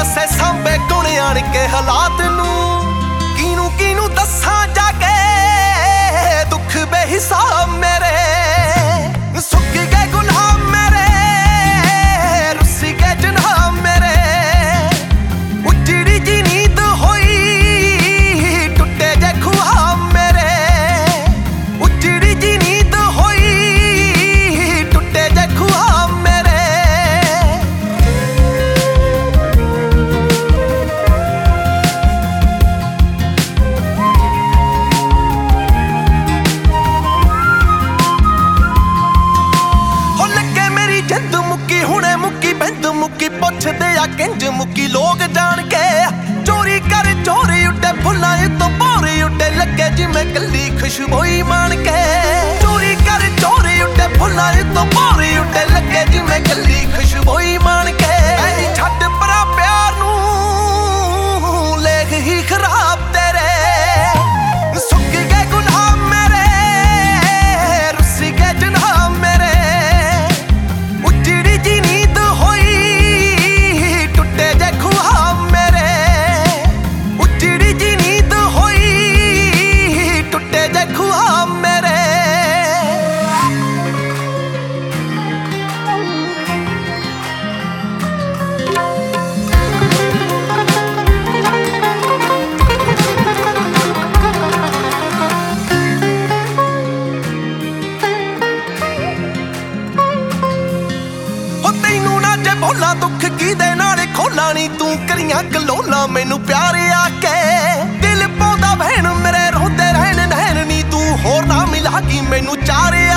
ਪਾਸੇ ਸਾਂਭੇ ਗੁਣ ਆਣ ਕੇ ਹਾਲਾਤ ਨੂੰ। ਕਿਨੂੰ ਕਿਨੂੰ ਦੱਸਾਂ ਜਾ ਕੇ ਦੁੱਖ ਬੇਹਿਸਾਬ ਮੇਰੇ। ਸੁੱਕ ਗਏ ਗੁਲਾਮ ਮੇਰੇ, ਰੁੱਸ ਗਏ ਜਨਾਬ ਮੇਰੇ। ਉਜੜੀ ਜੀ ਨੀਂਦ ਹੋਈ ਟੁੱਟੇ ਜੇ ਖੁਆਬ ਮੇਰੇ। ਉਜੜੀ ਜੀ ਨੀਂਦ ਹੋਈ ਟੁੱਟੇ ਜੇ ਖੁਆਬ ਮੇਰੇ। ਜਿੰਦ ਮੁੱਕੀ ਹੁਣੇ ਮੁੱਕੀ ਬਿੰਦ ਮੁੱਕੀ ਪੁੱਛਦੇ ਆ ਕਿੰਜ ਮੁੱਕੀ ਲੋਕ ਜਾਣ ਕੇ। ਚੋਰੀ ਕਰ ਚੋਰੀ ਉੱਡੇ ਫੁੱਲਾਂ ਤੋਂ ਭੌਰੀ ਉੱਡੇ ਲੱਗੇ ਜਿਵੇਂ ਕੱਲੀ ਖੁਸ਼ਬੋਈ ਮਾਣ ਕੇ। ਚੋਰੀ ਕਰ ਚੋਰੀ ਉੱਡੇ ਫੁੱਲਾਂ ਤੋਂ ਭੌਰੀ ਉੱਡੇ ਲੱਗੇ ਜਿਵੇਂ ਕੱਲੀ ਖੁਸ਼ਬੋਈ ਮਾਣ ਕੇ। ਐਨੀ ਛੱਡ ਪਰਾਂ ਪਿਆਰ ਨੂੰ ਲੇਖ ਹੀ ਖਰਾਬ ਤੇਰੇ। ਸੁੱਕ ਗਏ ਗੁਲਾਮ ਮੇਰੇ, ਰੁੱਸ ਗਏ ਜਨਾਬ ਮੇਰੇ। ਉਜੜੀ ਜੀ ਨੀਂਦ ਹੋਈ ਟੁੱਟੇ ਜੇ ਖੁਆਬ ਮੇਰੇ। ਉਜੜੀ ਜੀ ਨੀਂਦ ਹੋਈ ਟੁੱਟੇ ਜੇ ਖੁਆਬ ਮੇਰੇ। ਤੈਨੂੰ ਨਾ ਜੇ ਬੋਲਾਂ ਦੁੱਖ ਕਿਹਦੇ ਨਾਲ ਖੋਲਾਂ ਨੀ। ਤੂੰ ਕਰੀਆਂ ਗਲੋਲਾਂ ਮੈਨੂੰ ਪਿਆਰ ਆ ਕੇ। ਦਿਲ ਪਾਉਂਦਾ ਭੈਣ ਮੇਰੇ ਰੋਂਦੇ ਰਹਿਣ ਨੈਣ ਨੀ। ਤੂੰ ਹੋਰ ਨਾ ਮਿਲਾ ਕੀ ਮੈਨੂੰ ਚਾਰ